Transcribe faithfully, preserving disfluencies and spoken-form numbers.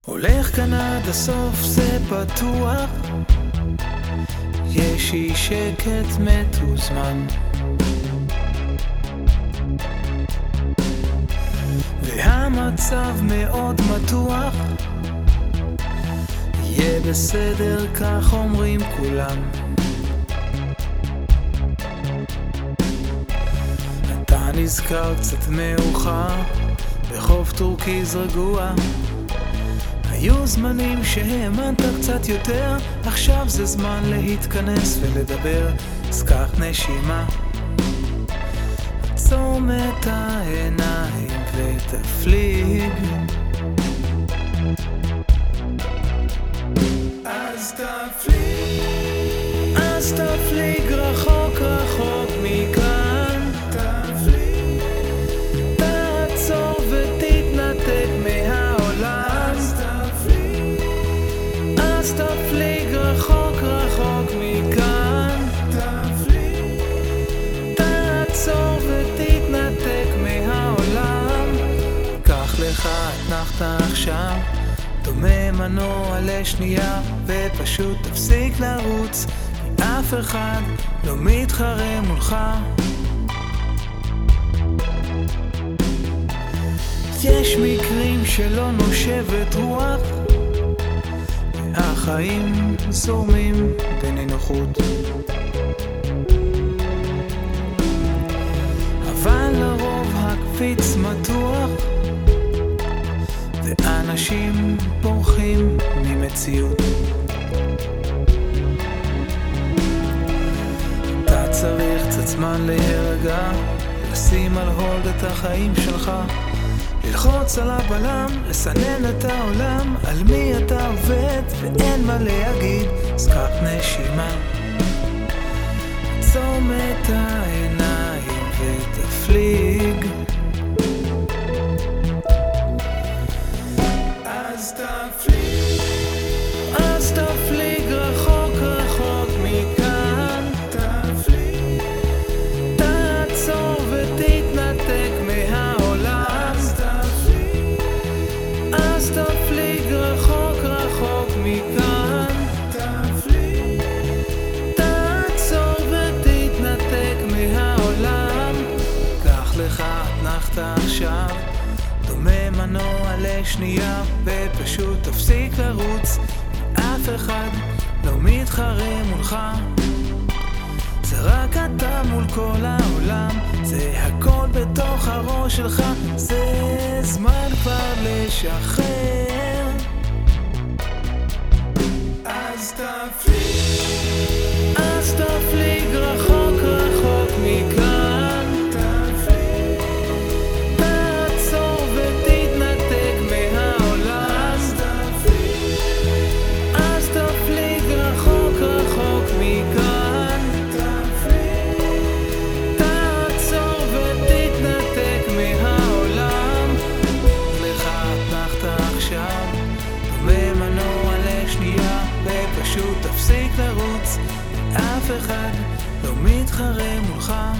הולך כאן עד הסוף, זה בטוח. יש לי שקט מתוזמן, והמצב מאוד מתוח. יהיה בסדר, כך אומרים כולם. אתה נזכר קצת מאוחר בחוף טורקיז רגוע. היו זמנים שהאמנת קצת יותר, עכשיו זה זמן להתכנס ולדבר. אז קח נשימה, עצום את העיניים ותפליג. אז תפליג, אז תפליג רחוק רחוק מכאן. תפליג, תעצור ותתנתק מהעולם. אז תפליג רחוק רחוק מכאן. תפליג, תעצור ותתנתק מהעולם. קח לך אתנחתה עכשיו, דומה מנוע לשנייה, ופשוט תפסיק לרוץ, אף אחד לא מתחרה מולך. יש מקרים שלא נושבת רוח, החיים זורמים בנינוחות, אבל לרוב הקפיץ מתוח, ואנשים בורחים ממציאות. אתה צריך קצת זמן להירגע, לשים על הולד את החיים שלך, ללחוץ על הבלם, לסנן את העולם. על מי אתה עובד ואין מה להגיד, אז קח נשימה, עצום את העיניים ותפליג. אז תפליג, אז תפליג רחוק רחוק מכאן. תפליג, תעצור ותתנתק מהעולם. אז תפליג רחוק רחוק מכאן. תפליג, תעצור ותתנתק מהעולם. קח לך אתנחתה עכשיו, דומה מנוע לשנייה, ופשוט תפסיק לרוץ, אף אחד לא מתחרה מולך. זה רק אתה מול כל העולם, זה הכל בתוך הראש שלך. זה זמן כבר לשחרר. אז תפליג, אז תפליג רחוק רחוק מכאן. תפליג, תעצור ותתנתק מהעולם. תפליג, אז תפליג רחוק רחוק מכאן. תפליג, תעצור ותתנתק מהעולם. לך אתנחתה עכשיו, דומה מנוע לשנייה, ופשוט תפסיק לרוץ, אף אחד לא מתחרה מולך.